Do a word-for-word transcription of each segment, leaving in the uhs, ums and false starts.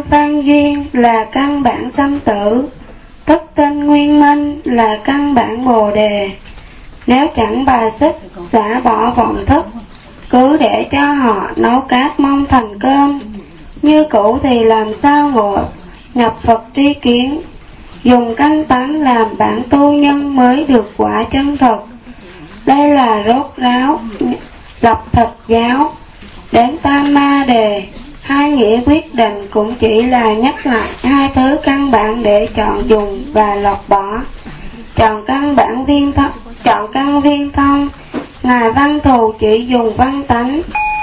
phan duyên là căn bản sanh tử, tức tinh nguyên minh là căn bản bồ đề. Nếu chẳng bài xích xả bỏ vọng thức, cứ để cho họ nấu cát mong thành cơm, như cũ thì làm sao ngộ nhập Phật tri kiến. Dùng căn tánh làm bản tu nhân mới được quả chân thực. Đây là rốt ráo lập Phật giáo. Đến tam ma đề, hai nghĩa quyết định cũng chỉ là nhắc lại hai thứ căn bản để chọn dùng và lọc bỏ. Chọn căn bản viên thông, chọn căn viên thông, Ngài Văn Thù chỉ dùng văn tánh.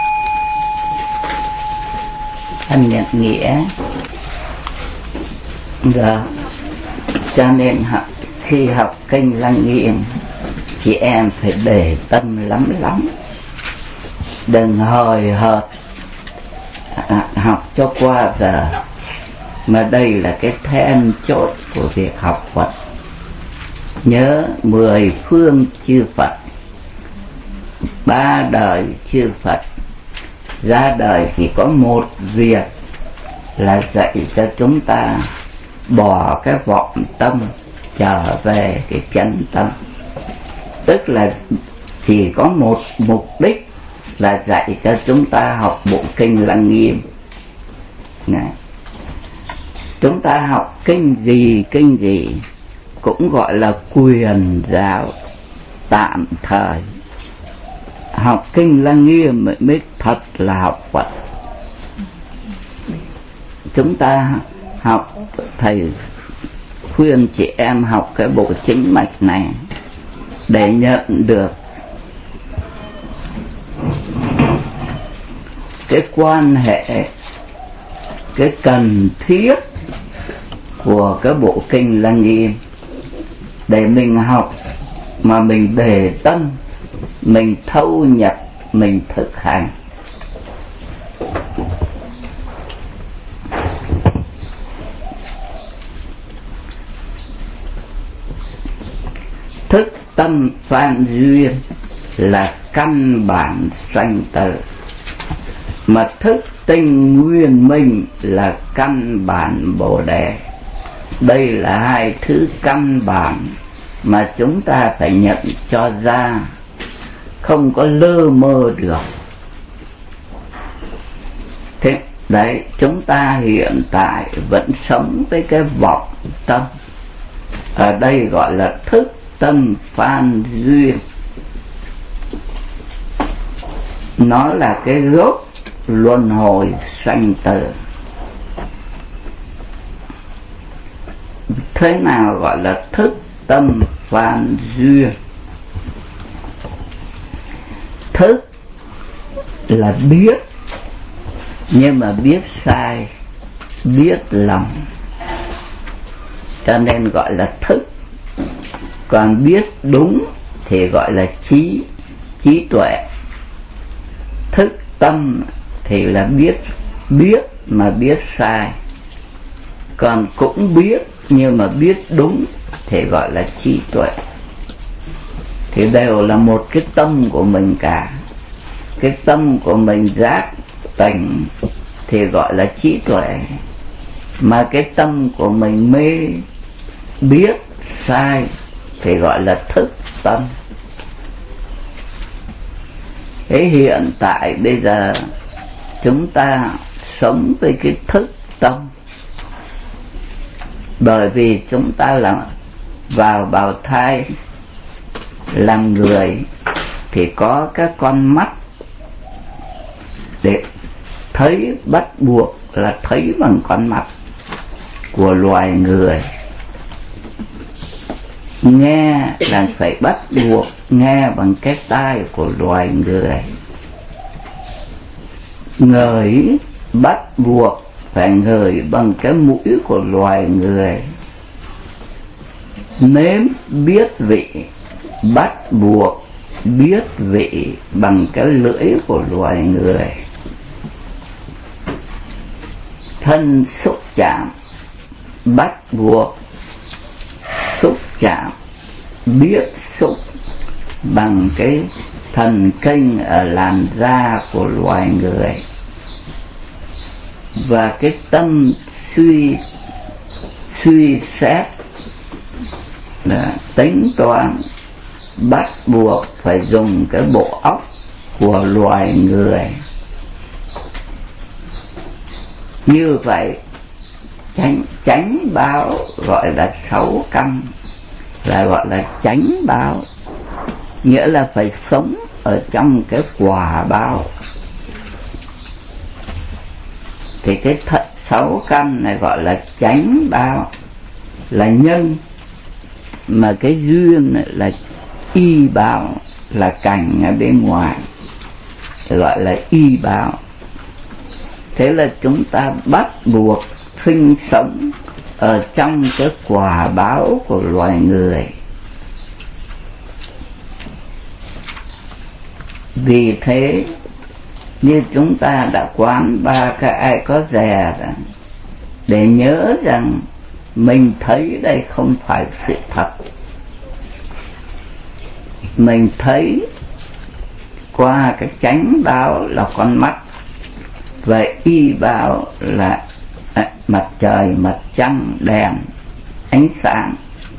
Anh nhận nghĩa. Dạ. Cho nên học, khi học kinh Lăng Nghiêm, chị em phải để tâm lắm lắm, đừng hời hợt à, học cho qua giờ. Mà đây là cái then chốt của việc học Phật. Nhớ mười phương chư Phật, ba đời chư Phật, ra đời chỉ có một việc là dạy cho chúng ta bỏ cái vọng tâm trở về cái chân tâm. Tức là chỉ có một mục đích là dạy cho chúng ta học bộ kinh Lăng Nghiêm. Này, chúng ta học kinh gì kinh gì cũng gọi là quyền giáo tạm thời. Học kinh Lăng Nghiêm mới thật là học Phật. Chúng ta học, thầy khuyên chị em học cái bộ chính mạch này để nhận được cái quan hệ, cái cần thiết của cái bộ kinh Lăng Nghiêm, để mình học mà mình đề tâm, mình thâu nhập, mình thực hành. Thức tâm phan duyên là căn bản sanh tử, mà thức tinh nguyên minh là căn bản bồ đề. Đây là hai thứ căn bản mà chúng ta phải nhận cho ra, không có lơ mơ được. Thế đấy, chúng ta hiện tại vẫn sống với cái vọng tâm, ở đây gọi là thức tâm phan duyên. Nó là cái gốc luân hồi sanh tử. Thế nào gọi là thức tâm phan duyên? Thức là biết, nhưng mà biết sai, biết lầm, cho nên gọi là thức. Còn biết đúng thì gọi là trí, trí tuệ. Thức tâm thì là biết, biết mà biết sai. Còn cũng biết nhưng mà biết đúng thì gọi là trí tuệ. Thì đều là một cái tâm của mình cả. Cái tâm của mình giác tỉnh thì gọi là trí tuệ, mà cái tâm của mình mê biết sai thì gọi là thức tâm. Thế hiện tại bây giờ chúng ta sống với cái thức tâm, bởi vì chúng ta là vào bào thai làm người thì có các con mắt để thấy, bắt buộc là thấy bằng con mắt của loài người. Nghe là phải bắt buộc nghe bằng cái tai của loài người. Ngửi bắt buộc phải ngửi bằng cái mũi của loài người. Nếm biết vị bắt buộc biết vị bằng cái lưỡi của loài người. Thân xúc chạm bắt buộc xúc chạm biết xúc bằng cái thần kinh ở làn da của loài người. Và cái tâm suy suy xét, là tính toán, bắt buộc phải dùng cái bộ óc của loài người. Như vậy chánh chánh báo gọi là sáu căn, là gọi là chánh báo, nghĩa là phải sống ở trong cái quả báo. Thì cái thật sáu căn này gọi là chánh báo, là nhân, mà cái duyên là y báo, là cảnh ở bên ngoài, gọi là y báo. Thế là chúng ta bắt buộc sinh sống ở trong cái quả báo của loài người. Vì thế như chúng ta đã quán ba cái ai có dè rằng, để nhớ rằng mình thấy đây không phải sự thật. Mình thấy qua cái chánh báo là con mắt, và y báo là mặt trời, mặt trăng, đèn, ánh sáng.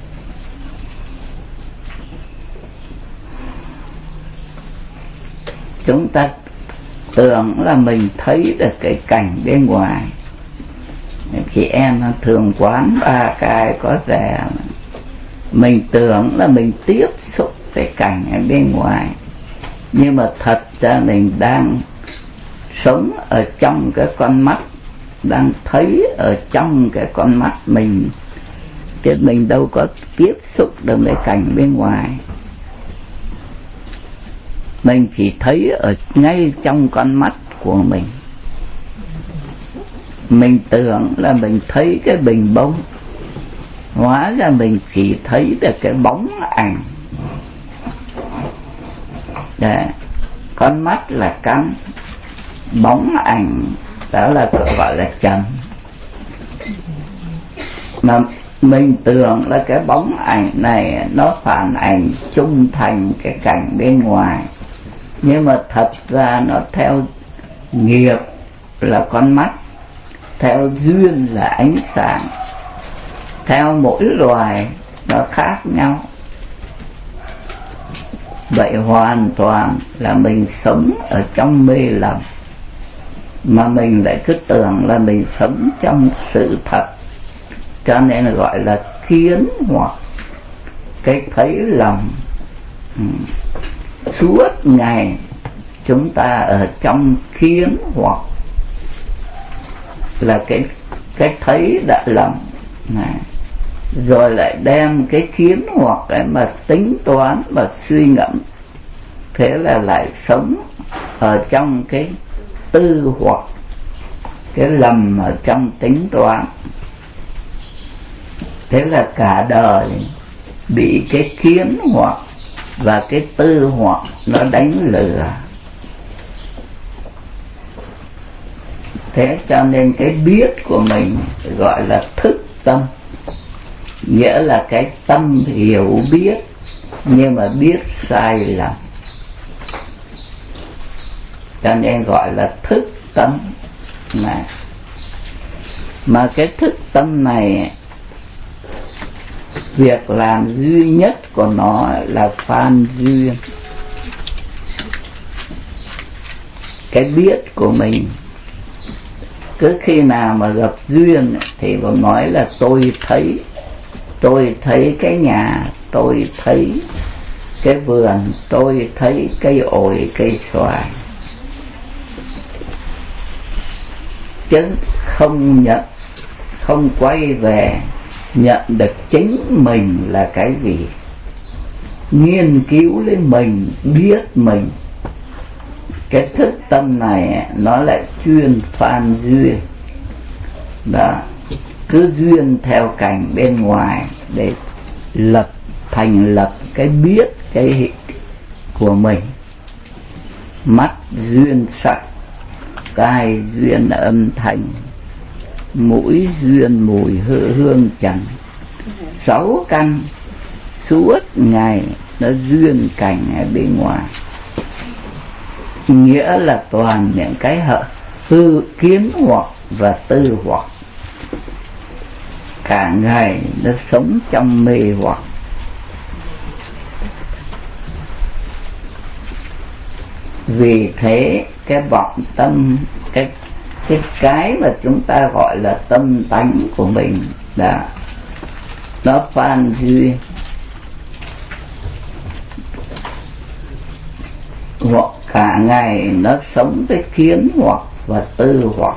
Chúng ta tưởng là mình thấy được cái cảnh bên ngoài. Chị em thường quán ba cái có vẻ mình tưởng là mình tiếp xúc cái cảnh ở bên ngoài, nhưng mà thật ra mình đang sống ở trong cái con mắt, đang thấy ở trong cái con mắt mình, chứ mình đâu có tiếp xúc được với cảnh bên ngoài. Mình chỉ thấy ở ngay trong con mắt của mình. Mình tưởng là mình thấy cái bình bông, hóa ra mình chỉ thấy được cái bóng ảnh. Đấy, con mắt là căn, bóng ảnh đó là gọi là trần. Mà mình tưởng là cái bóng ảnh này nó phản ảnh trung thành cái cảnh bên ngoài, nhưng mà thật ra nó theo nghiệp là con mắt, theo duyên là ánh sáng, theo mỗi loài nó khác nhau. Vậy hoàn toàn là mình sống ở trong mê lầm, mà mình lại cứ tưởng là mình sống trong sự thật, cho nên là gọi là kiến hoặc cái thấy lầm. ừ. Suốt ngày chúng ta ở trong kiến hoặc là cái cái thấy đã lầm này, rồi lại đem cái kiến hoặc cái mà tính toán và suy ngẫm, thế là lại sống ở trong cái tư hoặc, cái lầm ở trong tính toán. Thế là cả đời bị cái kiến hoặc và cái tư hoặc nó đánh lừa. Thế cho nên cái biết của mình gọi là thức tâm, nghĩa là cái tâm hiểu biết nhưng mà biết sai lầm, cho nên gọi là thức tâm. Mà, mà cái thức tâm này, việc làm duy nhất của nó là phan duyên. Cái biết của mình cứ khi nào mà gặp duyên thì còn nói là tôi thấy, tôi thấy cái nhà, tôi thấy cái vườn, tôi thấy cây ổi, cây xoài, chứ không nhận, không quay về nhận được chính mình là cái gì, nghiên cứu lên mình, biết mình. Cái thức tâm này nó lại chuyên phan duyên đó, cứ duyên theo cảnh bên ngoài để lập thành lập cái biết cái của mình. Mắt duyên sắc, tai duyên âm thanh, mũi duyên mùi hương trần. Sáu căn suốt ngày nó duyên cảnh ở bên ngoài, nghĩa là toàn những cái hư kiến hoặc và tư hoặc. cả ngày nó sống trong mê hoặc. Vì thế cái vọng tâm, cái cái cái mà chúng ta gọi là tâm tánh của mình đã nó phan duyên, hoặc cả ngày nó sống với kiến hoặc và tư hoặc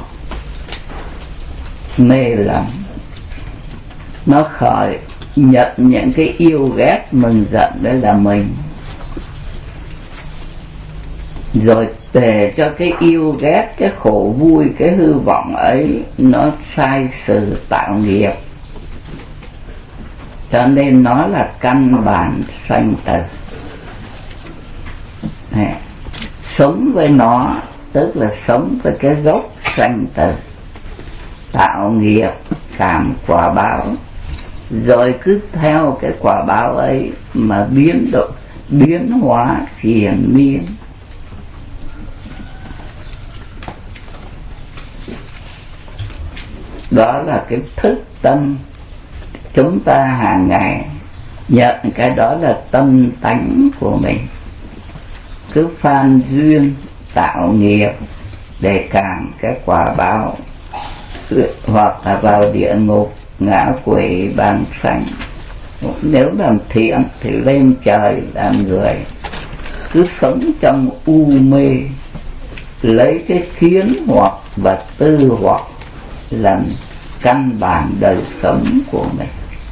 mê lầm. Nó khởi nhận những cái yêu ghét mừng giận đấy là mình, rồi để cho cái yêu ghét, cái khổ vui, cái hư vọng ấy nó sai sự tạo nghiệp. Cho nên nó là căn bản sanh tử. Sống với nó tức là sống với cái gốc sanh tử, tạo nghiệp, cảm quả báo, rồi cứ theo cái quả báo ấy mà biến đổi, biến hóa triền miên. Đó là cái thức tâm. Chúng ta hàng ngày nhận cái đó là tâm tánh của mình, cứ phan duyên tạo nghiệp để cảm cái quả báo, hoặc là vào địa ngục, ngã quỷ, bàn sanh. Nếu làm thiện thì lên trời làm người. Cứ sống trong u mê, lấy cái kiến hoặc và tư hoặc làm căn bản đời sống của mình.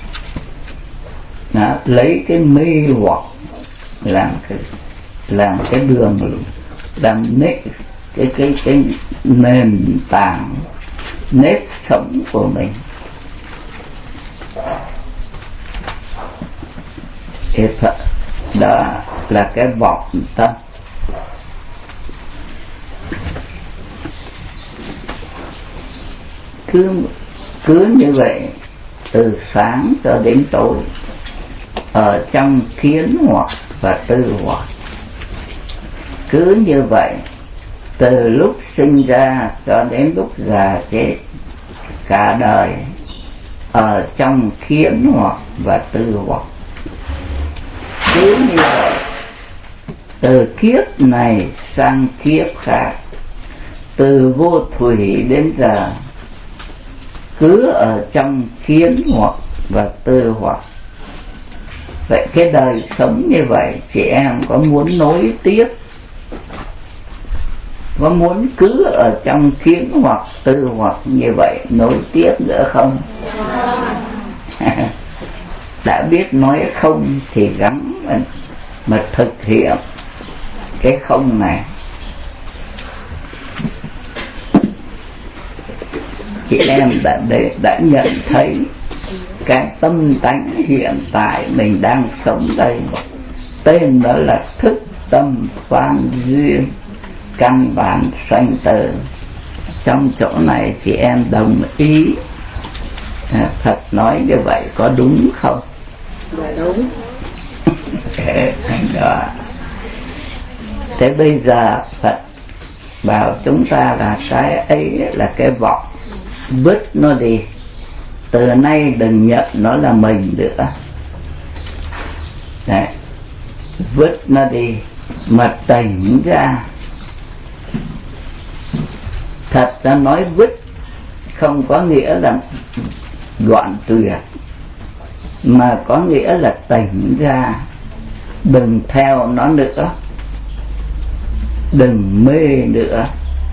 Đó, lấy cái mê hoặc làm cái làm cái đường, làm nếp cái cái cái nền tảng nếp sống của mình. Đó là cái vọng tâm. Cứ cứ như vậy từ sáng cho đến tối, ở trong kiến hoặc và tư hoặc. Cứ như vậy từ lúc sinh ra cho đến lúc già chết, cả đời ở trong kiến hoặc và tư hoặc. Cứ như vậy từ kiếp này sang kiếp khác, từ vô thủy đến giờ cứ ở trong kiến hoặc và tư hoặc. Vậy cái đời sống như vậy, chị em có muốn nối tiếp, có muốn cứ ở trong kiến hoặc tư hoặc như vậy nối tiếp nữa không? Đã biết nói không thì gắng mà, mà thực hiện cái không này. Chị em đã, đã nhận thấy cái tâm tánh hiện tại mình đang sống đây, tên đó là thức tâm phan duyên, căn bản sanh tử. Trong chỗ này chị em đồng ý à, Phật nói như vậy có đúng không? Dạ đúng. Đó. Thế bây giờ Phật bảo chúng ta là cái ấy là cái vọng, vứt nó đi. Từ nay đừng nhận nó là mình nữa. Đấy. Vứt nó đi mà tỉnh ra. Thật ra nói vứt không có nghĩa là đoạn tuyệt, mà có nghĩa là tỉnh ra. Đừng theo nó nữa, đừng mê nữa.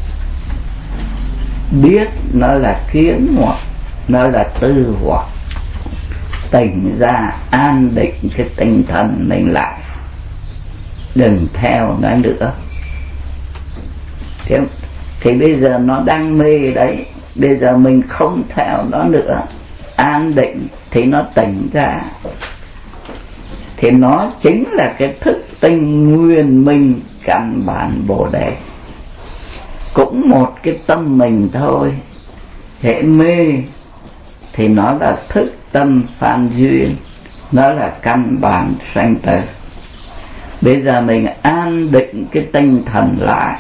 Biết nó là kiến hoặc nó là tư hoặc, tỉnh ra, an định cái tinh thần mình lại, đừng theo nó nữa. Thế, thì bây giờ nó đang mê đấy, bây giờ mình không theo nó nữa, an định thì nó tỉnh ra. Thì nó chính là cái thức tinh nguyên minh căn bản Bồ Đề. Cũng một cái tâm mình thôi. Hễ mê thì nó là thức tâm phan duyên, nó là căn bản sanh tử. Bây giờ mình an định cái tinh thần lại,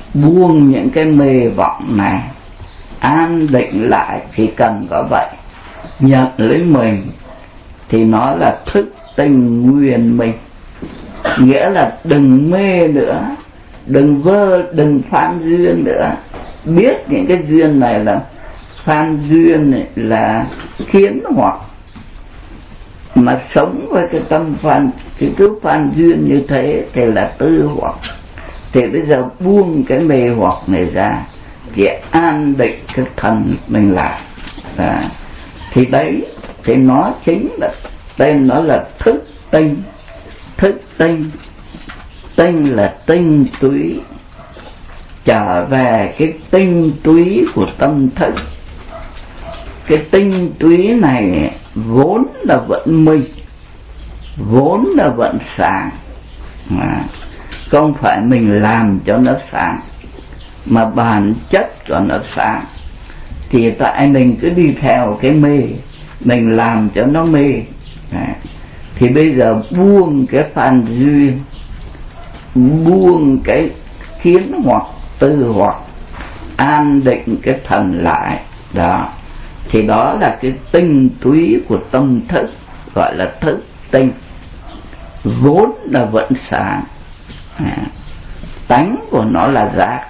buông những cái mê vọng này, an định lại, chỉ cần có vậy. nhận lấy mình thì nó là thức tinh nguyên minh. Nghĩa là đừng mê nữa, đừng vơ, đừng phan duyên nữa. Biết những cái duyên này là phan duyên này là khiến hoặc, mà sống với cái tâm phan, thì cứ phan duyên như thế thì là tư hoặc. Thì bây giờ buông cái mê hoặc này ra, thì an định cái thần mình lại. À, thì đấy, thì nó chính là tên nó là thức tinh. Thức tinh, tinh là tinh túy, trở về cái tinh túy của tâm thức. Cái tinh túy này vốn là vận minh, vốn là vận sáng, à, không phải mình làm cho nó sáng, mà bản chất của nó sáng. Thì tại mình cứ đi theo cái mê, mình làm cho nó mê. À, thì bây giờ buông cái phan duyên, buông cái kiến hoặc tư hoặc, an định cái thần lại. Đó, thì đó là cái tinh túy của tâm thức, gọi là thức tinh, vốn là vận sáng. À, tánh của nó là giác,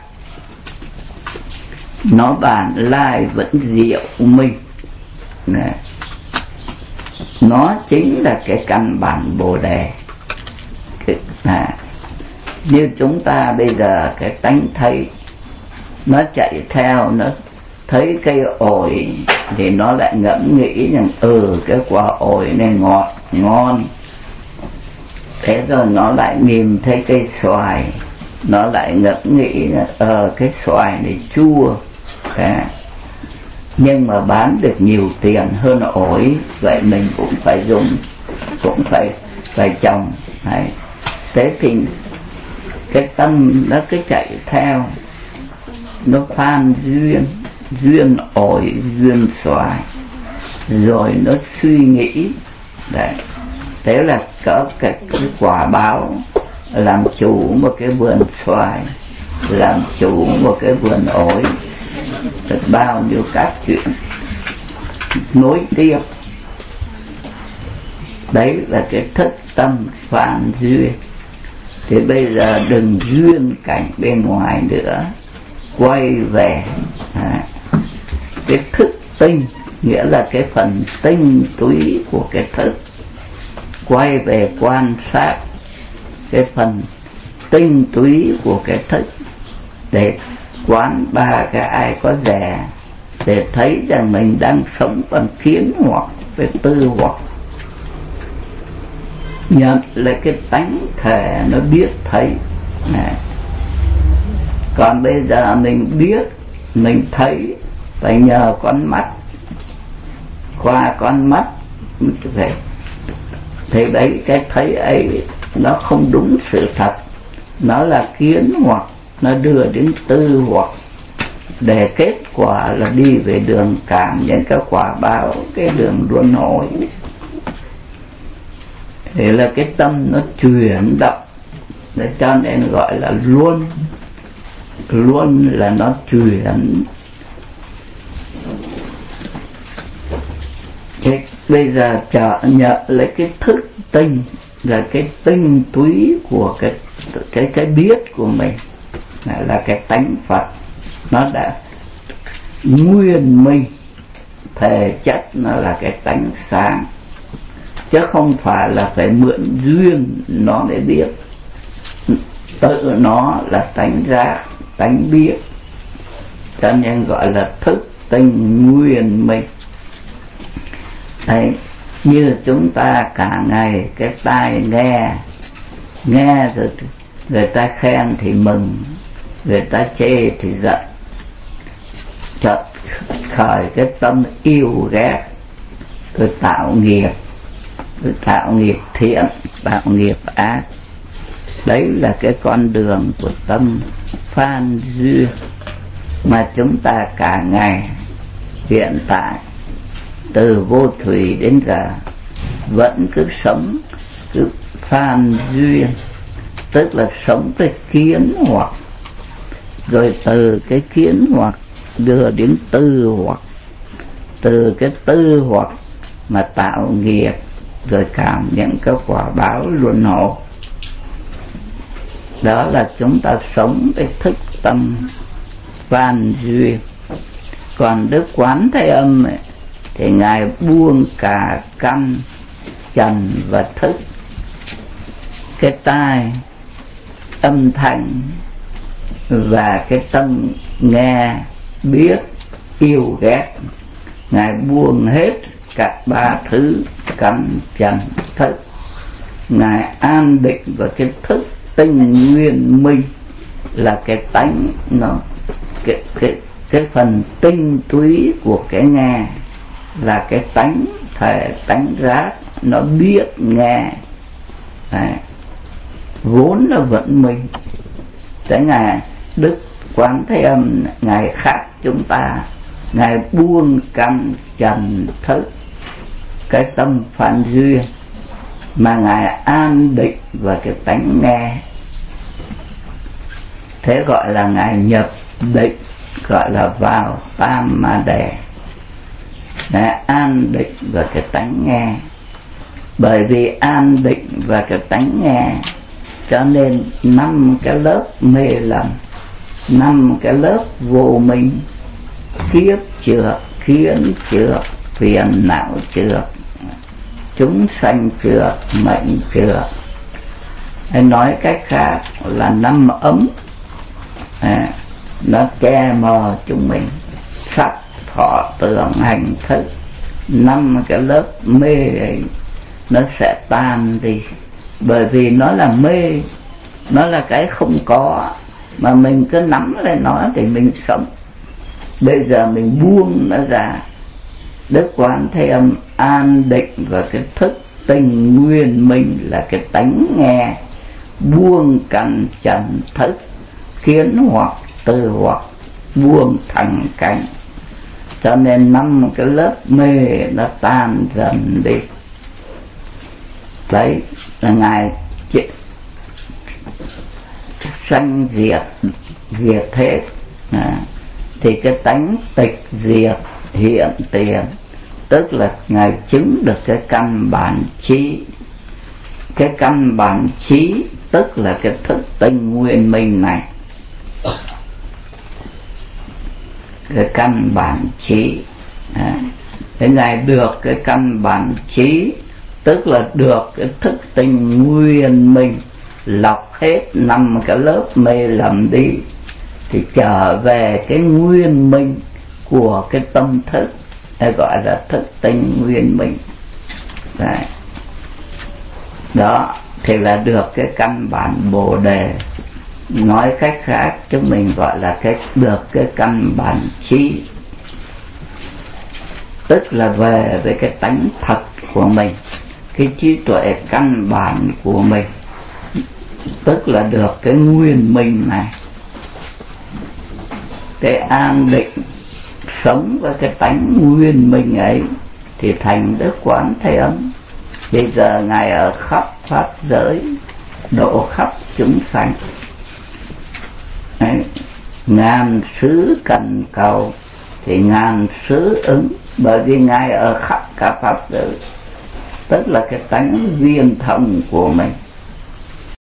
nó bản lai vẫn diệu minh. À, nó chính là cái căn bản bồ đề. À, như chúng ta bây giờ cái tánh thấy, nó chạy theo, nó thấy cây ổi thì nó lại ngẫm nghĩ rằng ừ cái quả ổi này ngọt ngon. Thế rồi nó lại nhìn thấy cây xoài, nó lại ngẫm nghĩ là ờ cái xoài này chua. À, nhưng mà bán được nhiều tiền hơn ổi, vậy mình cũng phải dùng, cũng phải phải trồng. Đấy. Thế thì cái tâm nó cứ chạy theo, nó phan duyên, duyên ổi, duyên xoài, rồi nó suy nghĩ. Đấy. Thế là có cái, cái quả báo làm chủ một cái vườn xoài, làm chủ một cái vườn ổi, được bao nhiêu các chuyện nối tiếp. Đấy là cái thức tâm phản duyên. Thì bây giờ đừng duyên cảnh bên ngoài nữa, quay về à, cái thức tinh, nghĩa là cái phần tinh túy của cái thức. Quay về quan sát cái phần tinh túy của cái thức, để quán ba cái ai có rẻ, để thấy rằng mình đang sống bằng kiến hoặc về tư hoặc. Nhận lấy cái tánh thể nó biết thấy. Này. Còn bây giờ mình biết, mình thấy phải nhờ con mắt, qua con mắt phải. Thì đấy, cái thấy ấy nó không đúng sự thật, nó là kiến hoặc, nó đưa đến tư hoặc, để kết quả là đi về đường cảm những cái quả báo, cái đường luân hồi. Thì là cái tâm nó chuyển động, để cho nên gọi là luân. Luân là nó chuyển. Thế bây giờ trở nhận lấy cái thức tinh, là cái tinh túy của cái cái cái biết của mình, là, là cái tánh Phật. Nó đã nguyên minh, thể chất nó là cái tánh sáng, chứ không phải là phải mượn duyên nó để biết. Tự nó là tánh giác, tánh biết, cho nên gọi là thức tinh nguyên minh. Đấy, như chúng ta cả ngày cái tai nghe, nghe rồi người ta khen thì mừng, người ta chê thì giận, chợt khởi cái tâm yêu ghét, rồi tạo nghiệp, rồi tạo nghiệp thiện, tạo nghiệp ác. Đấy là cái con đường của tâm phan duyên mà chúng ta cả ngày hiện tại từ vô thủy đến giờ vẫn cứ sống, cứ phan duyên, tức là sống cái kiến hoặc, rồi từ cái kiến hoặc đưa đến tư hoặc, từ cái tư hoặc mà tạo nghiệp, rồi cảm nhận cái quả báo luân hồi. Đó là chúng ta sống cái thức tâm van duyên. Còn Đức Quán Thế Âm ấy, thì Ngài buông cả căn, trần và thức. Cái tai, âm thanh và cái tâm nghe, biết, yêu ghét, Ngài buông hết cả ba thứ căn, trần, thức. Ngài an định vào cái thức tinh nguyên minh, là cái tánh nó cái cái cái phần tinh túy của cái nghe, là cái tánh thể tánh giác, nó biết nghe. Đấy. Vốn nó vẫn minh. Thế Ngài Đức Quán Thế Âm, Ngài khác chúng ta, Ngài buông căn trần thức, cái tâm phản duyên, mà Ngài an định vào cái tánh nghe. Thế gọi là Ngài nhập định, gọi là vào tam ma đề. Ngài an định vào cái tánh nghe. Bởi vì an định vào cái tánh nghe, cho nên năm cái lớp mê lầm, năm cái lớp vô minh, kiếp trượt, khiến trượt, phiền não trượt, chúng sanh trượt, mệnh trượt. Hay nói cách khác là năm ấm, à, nó che mờ chúng mình, sắc, thọ, tưởng, hành, thức. Năm cái lớp mê ấy nó sẽ tan đi. Bởi vì nó là mê, nó là cái không có, mà mình cứ nắm lên nó thì mình sống. Bây giờ mình buông nó ra. Đức Quán Thế Âm an định vào cái thức tình nguyên minh, là cái tánh nghe, buông căn trần thức, khiến hoặc từ hoặc, buông thẳng cánh. Cho nên năm cái lớp mê nó tan dần đi. Đấy là Ngài sanh diệt, diệt hết. À, thì cái tánh tịch diệt hiện tiền, tức là Ngài chứng được cái căn bản trí. Cái căn bản trí tức là cái thức tinh nguyên minh này. Cái căn bản trí. À, thế Ngài được cái căn bản trí, tức là được cái thức tinh nguyên minh, lọc hết năm cái lớp mê lầm đi, thì trở về cái nguyên minh của cái tâm thức, hay gọi là thức tinh nguyên minh. Đấy. Đó thì là được cái căn bản bồ đề. Nói cách khác chúng mình gọi là cái được cái căn bản trí, tức là về với cái tánh thật của mình, cái trí tuệ căn bản của mình, tức là được cái nguyên minh này. Cái an định sống với cái tánh nguyên minh ấy thì thành Đức Quán Thế Âm. Bây giờ Ngài ở khắp pháp giới, độ khắp chúng sanh. Đấy. Ngàn xứ cần cầu thì ngàn xứ ứng, bởi vì Ngài ở khắp cả pháp giới, tức là cái tánh viên thông của mình.